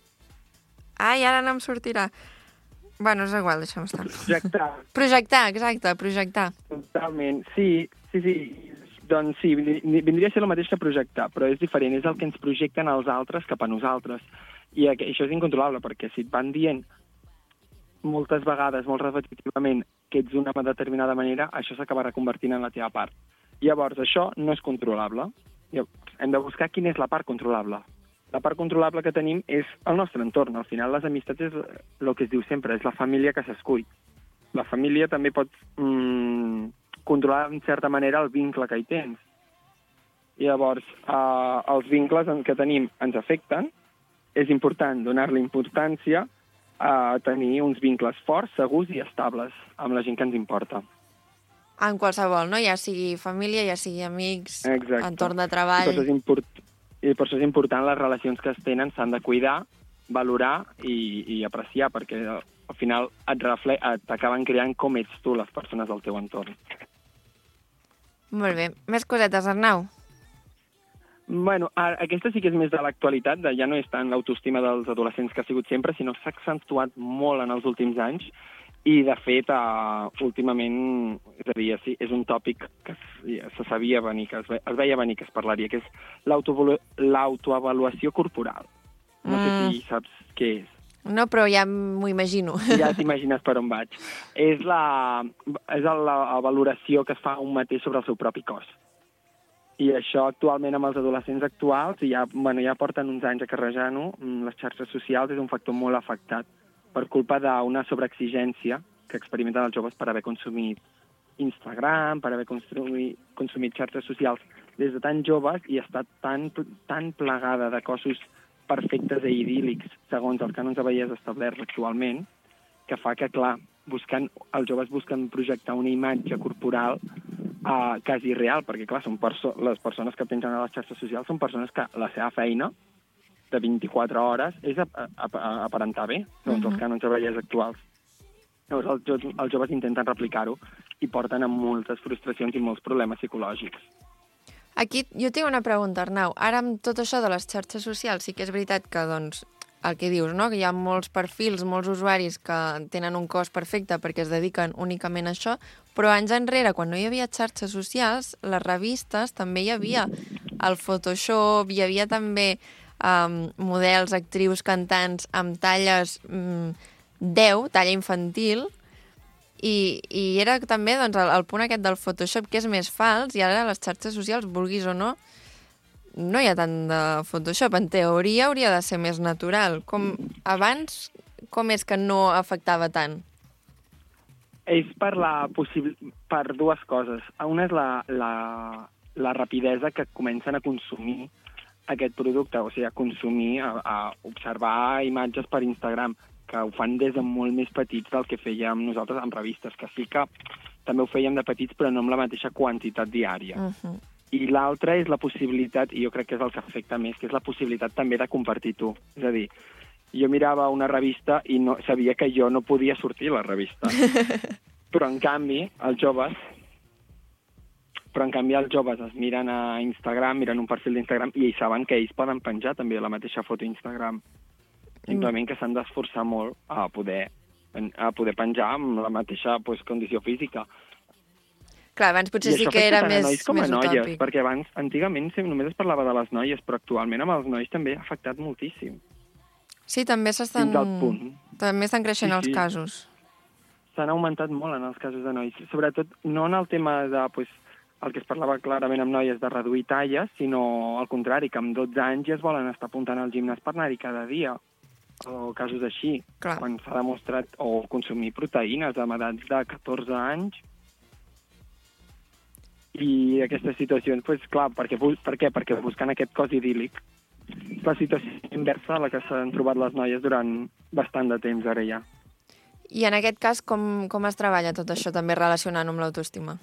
Ai, ara no em sortirà. Bueno, és igual, deixa'm estar. Projectar. Projectar, exacte, projectar. Totalment, sí, sí, sí. Doncs sí, vindria a ser el mateix que projectar, però és diferent, és el que ens projecten els altres cap a nosaltres. I això és incontrolable, perquè si et van dient moltes vegades, molt repetitivament, que ets d'una determinada manera, això s'acabarà convertint en la teva part. Llavors, això no és controlable. Hem de buscar quina és la part controlable. La part controlable que tenim és el nostre entorn. Al final, les amistats és el que es diu sempre, és la família que s'escull. La família també pot mm, controlar, en certa manera, el vincle que hi tens. I llavors, eh, els vincles que tenim ens afecten. És important donar-li importància a tenir uns vincles forts, segurs i estables amb la gent que ens importa. En qualsevol, no? Ja sigui família, ja sigui amics, Exacte. entorn de treball... I per, això és import... I per això és important les relacions que es tenen, s'han de cuidar, valorar i, i apreciar, perquè al final et refle... t'acaben creant com ets tu, les persones del teu entorn. Molt bé. Més cosetes, Arnau? Bueno, aquesta sí que és més de l'actualitat, de ja no és tant l'autoestima dels adolescents que ha sigut sempre, sinó que s'ha accentuat molt en els últims anys. I, de fet, uh, últimament, és a dir, sí, és un tòpic que se sabia venir, que es, ve, es veia venir que es parlaria, que és l'autoavaluació corporal. No sé Mm. si saps què és. No, però ja m'ho imagino. Ja t'imagines per on vaig. És la, és la valoració que es fa un mateix sobre el seu propi cos. I això actualment amb els adolescents actuals, i ja, bueno, ja porten uns anys acarrejant-ho, les xarxes socials és un factor molt afectat per culpa d'una sobreexigència que experimenten els joves per haver consumit Instagram, per haver consumit, consumit xarxes socials des de tan joves i està tan, tan plegada de cossos perfectes i idíl·lics, segons els cànons de bellesa establerts actualment, que fa que, clar, buscant, els joves busquen projectar una imatge corporal uh, quasi real, perquè, clar, són perso les persones que pengen a les xarxes socials són persones que la seva feina de vint-i-quatre hores és ap ap aparentar bé, segons uh -huh. els cànons de bellesa actuals. Llavors, els, jo els joves intenten replicar-ho i porten a moltes frustracions i molts problemes psicològics. Aquí jo tinc una pregunta, Arnau. Ara, amb tot això de les xarxes socials, sí que és veritat que, doncs, el que dius, no? Que hi ha molts perfils, molts usuaris que tenen un cos perfecte perquè es dediquen únicament a això, però anys enrere, quan no hi havia xarxes socials, les revistes també hi havia el Photoshop, hi havia també um, models, actrius, cantants amb talles um, deu, talla infantil, i, i era també doncs, el, el punt aquest del Photoshop que és més fals, i ara a les xarxes socials, vulguis o no, no hi ha tant de Photoshop. En teoria hauria de ser més natural. Com abans, com és que no afectava tant? És per, la possible, per dues coses. Una és la, la, la rapidesa que comencen a consumir aquest producte, o sigui, a consumir, a, a observar imatges per Instagram, que ho fan des de molt més petits del que fèiem nosaltres amb revistes, que sí que també ho fèiem de petits, però no amb la mateixa quantitat diària. Uh-huh. I l'altra és la possibilitat, i jo crec que és el que afecta més, que és la possibilitat també de compartir tu. És a dir, jo mirava una revista i no, sabia que jo no podia sortir a la revista. Però, en canvi, els joves... Però, en canvi, els joves es miren a Instagram, miren un perfil d'Instagram i ells saben que ells poden penjar també la mateixa foto a Instagram. Simplement que s'han d'esforçar molt a poder, a poder penjar amb la mateixa pues, condició física. Clar, abans potser sí que era més, més utòpic. Perquè abans, antigament, només es parlava de les noies, però actualment amb els nois també ha afectat moltíssim. Sí, també s'estan... També estan creixent sí, sí. els casos. S'han augmentat molt en els casos de nois. Sobretot, no en el tema de... Pues, el que es parlava clarament amb noies de reduir talles, sinó al contrari, que amb dotze anys ja es volen estar apuntant al gimnàs per anar-hi cada dia. O casos així. Clar. Quan s'ha demostrat... O consumir proteïnes amb edats de catorze anys. I aquestes situacions, pues, clar, perquè, per què? Perquè buscant aquest cos idíl·lic. És la situació inversa a la que s'han trobat les noies durant bastant de temps, ara ja. I en aquest cas, com, com es treballa tot això, també relacionant amb l'autoestima?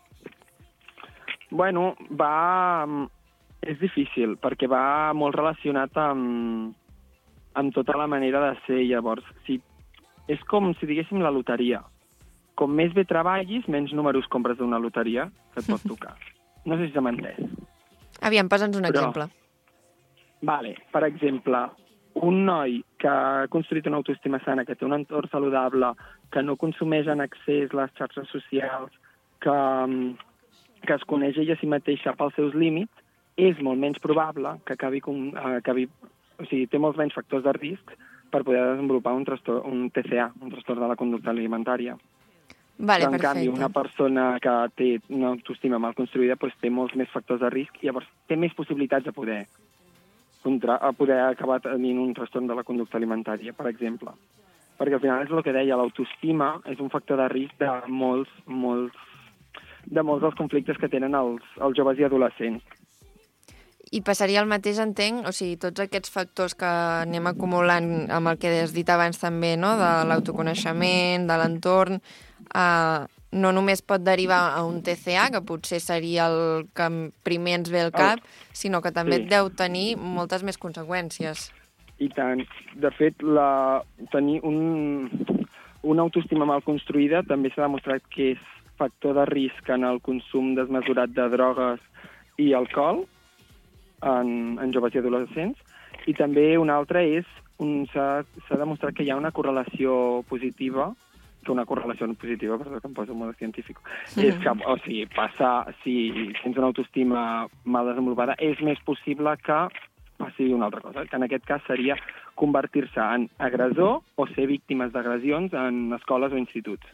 Bueno, va... És difícil, perquè va molt relacionat amb, amb tota la manera de ser. Llavors, si... és com si diguéssim la loteria. Com més bé treballis, menys números compres d'una loteria que et pot tocar. No sé si s'ha entès. Aviam, posa'ns un Però, exemple. Vale, per exemple, un noi que ha construït una autoestima sana, que té un entorn saludable, que no consumeix en excés les xarxes socials, que, que es coneix ella a si mateixa pels seus límits, és molt menys probable que acabi... Que acabi o sigui, té molts menys factors de risc per poder desenvolupar un, un T C A, un trastorn de la conducta alimentària. Vale, Però, en perfecte. canvi, una persona que té una autoestima mal construïda doncs, té molts més factors de risc i llavors té més possibilitats de poder, contra, a poder acabar tenint un trastorn de la conducta alimentària, per exemple. Perquè al final és el que deia, l'autoestima és un factor de risc de molts, molts, de molts dels conflictes que tenen els, els joves i adolescents. I passaria el mateix, entenc, o sigui, tots aquests factors que anem acumulant amb el que has dit abans també, no?, de l'autoconeixement, de l'entorn, eh, no només pot derivar a un T C A, que potser seria el que primer ens ve al cap, oh. sinó que també sí. deu tenir moltes més conseqüències. I tant. De fet, la... tenir un... una autoestima mal construïda també s'ha demostrat que és factor de risc en el consum desmesurat de drogues i alcohol en, en joves i adolescents. I també una altra és, un, s'ha, s'ha demostrat que hi ha una correlació positiva, que una correlació positiva, per que em poso molt científic, mm-hmm. és que, o sigui, passa, si tens una autoestima mal desenvolupada, és més possible que passi una altra cosa, que en aquest cas seria convertir-se en agressor o ser víctimes d'agressions en escoles o instituts.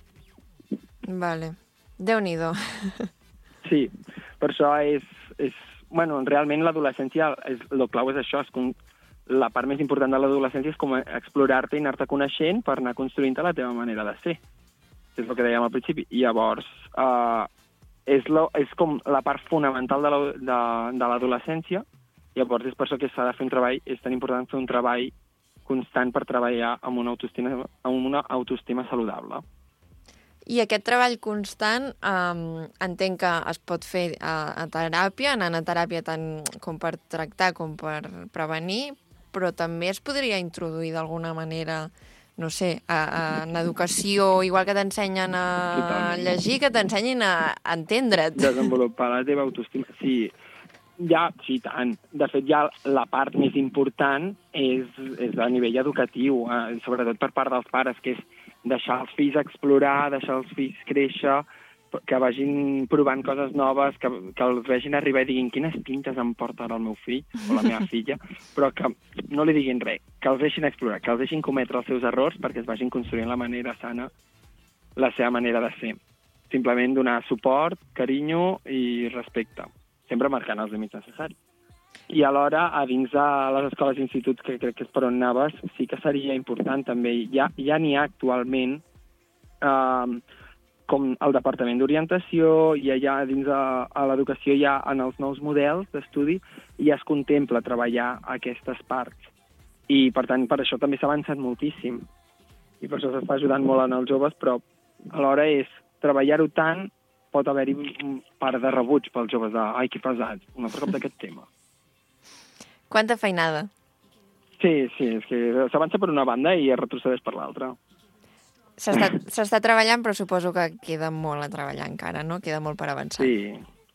Vale. Déu-n'hi-do. Sí, per això és... és bueno, realment l'adolescència, és, el clau és això, és com, la part més important de l'adolescència és com explorar-te i anar-te coneixent per anar construint-te la teva manera de ser. És el que dèiem al principi. I llavors, eh, és, lo, és com la part fonamental de, la, de, de l'adolescència. Llavors, és per això que s'ha de fer un treball, és tan important fer un treball constant per treballar amb una autoestima, amb una autoestima saludable. I aquest treball constant eh, entenc que es pot fer a, a teràpia, anant a teràpia tant com per tractar com per prevenir, però també es podria introduir d'alguna manera, no sé, a, a, en educació, igual que t'ensenyen a Totalment. llegir, que t'ensenyin a, a entendre't. Desenvolupar la teva autoestima, sí. Ja, sí, tant. De fet, ja la part més important és, és a nivell educatiu, eh, sobretot per part dels pares, que és deixar els fills explorar, deixar els fills créixer, que vagin provant coses noves, que, que els vegin arribar i diguin quines pintes em porta ara el meu fill o la meva filla, però que no li diguin res, que els deixin explorar, que els deixin cometre els seus errors perquè es vagin construint la manera sana, la seva manera de ser. Simplement donar suport, carinyo i respecte, sempre marcant els límits necessaris. I alhora, a dins de les escoles i instituts, que crec que és per on anaves, sí que seria important també, ja, ja n'hi ha actualment, eh, com el Departament d'Orientació, i allà dins de a l'educació ja en els nous models d'estudi ja es contempla treballar aquestes parts. I, per tant, per això també s'ha avançat moltíssim. I per això s'està ajudant molt en els joves, però alhora és treballar-ho tant, pot haver-hi un part de rebuig pels joves de ai, que pesat, un altre cop d'aquest tema. Quanta feinada. Sí, sí, és que s'avança per una banda i es retrocedeix per l'altra. S'està, s'està treballant, però suposo que queda molt a treballar encara, no? Queda molt per avançar. Sí.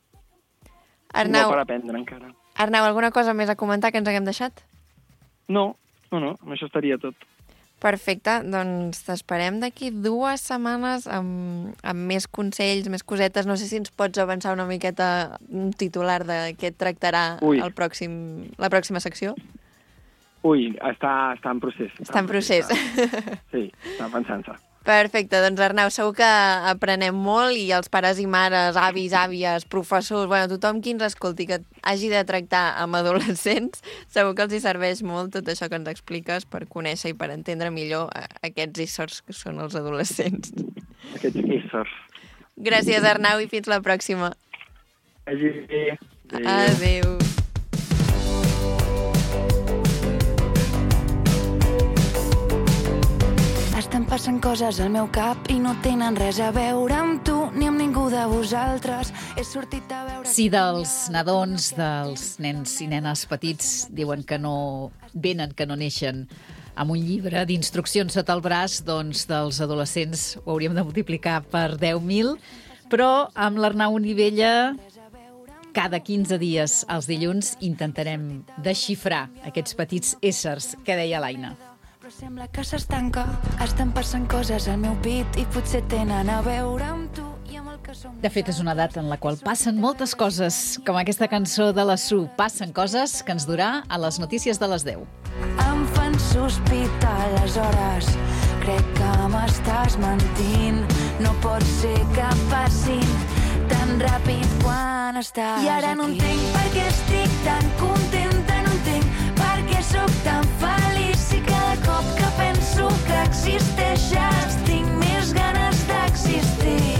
Arnau, molt per aprendre encara. Arnau, alguna cosa més a comentar que ens haguem deixat? No, no, no, amb això estaria tot. Perfecte, doncs t'esperem d'aquí dues setmanes amb, amb més consells, més cosetes. No sé si ens pots avançar una miqueta un titular de què et tractarà el pròxim, la pròxima secció? Ui, està, està en procés. Està, està en procés. Està, sí, està pensant-se. Perfecte, doncs Arnau, segur que aprenem molt i els pares i mares, avis, àvies, professors, bueno, tothom qui ens escolti que hagi de tractar amb adolescents, segur que els hi serveix molt tot això que ens expliques per conèixer i per entendre millor aquests éssers que són els adolescents. Aquests éssers. Gràcies, Arnau, i fins la pròxima. Adéu. Adéu. Estan passant coses al meu cap i no tenen res a veure amb tu ni amb ningú de vosaltres. He sortit a veure... Si dels nadons, dels nens i nenes petits diuen que no venen, que no neixen amb un llibre d'instruccions sota el braç, doncs dels adolescents ho hauríem de multiplicar per deu mil, però amb l'Arnau Olivella cada quinze dies, els dilluns, intentarem desxifrar aquests petits éssers que deia l'Aina. Sembla que s'estanca, estan passant coses al meu pit i potser tenen a veure amb tu i amb el que som... De fet, és una data en la qual passen moltes coses, com aquesta cançó de la Su, Passen coses, que ens durà a les notícies de les deu. Em fan sospitar les hores, crec que m'estàs mentint, no pot ser que passin tan ràpid quan estàs aquí. I ara no entenc per què estic tan contenta, no entenc per què sóc tan feliç i cada cop que penso que existeixes tinc més ganes d'existir.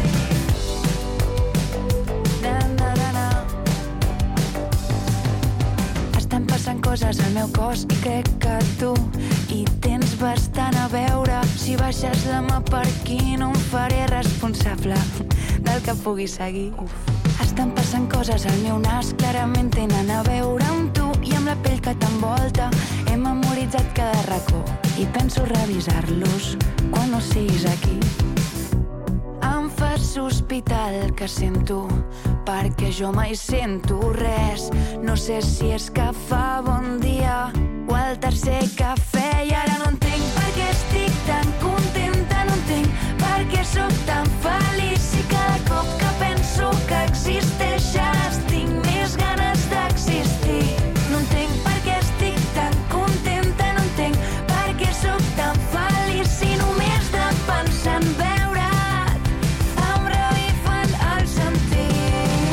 Na, na, na, na. Estan passant coses al meu cos i crec que tu hi tens bastant a veure si baixes la mà per aquí. No em faré responsable del que pugui seguir. Estan passant coses al meu nas, clarament tenen a veure amb tu i amb la pell que t'envolta. He memoritzat cada racó i penso revisar-los quan no siguis aquí. Em fa sospitar el que sento, perquè jo mai sento res. No sé si és que fa bon dia o el tercer cafè. I ara no entenc per què estic tan contenta, no entenc per què sóc tan feliç. I cada cop que penso que existeixes tinc més ganes d'existir. No entenc per què estic tan contenta, no entenc per què sóc tan feliç. I només de pensar en veure't em revifen els sentits.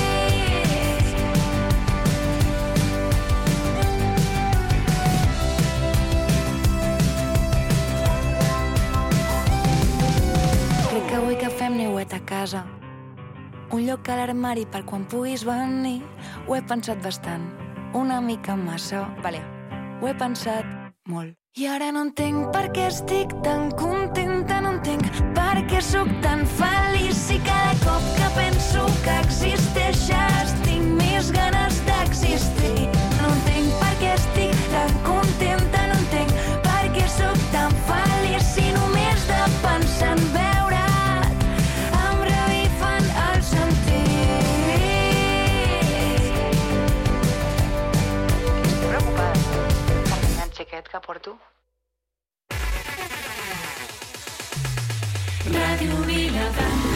Crec que vull que fem niuet a casa, un lloc a l'armari per quan puguis venir. Ho he pensat bastant, una mica massa. Vale, ho he pensat molt. I ara no entenc per què estic tan contenta, no entenc per què sóc tan feliç. I cada cop que penso que existeixes tinc més ganes d'existir. No entenc per què estic tan contenta, no entenc per què sóc tan feliç. I només de pensar en veure't em revifen els sentits. Estic preocupada per el xiquet que porto. Ràdio Vilaplana.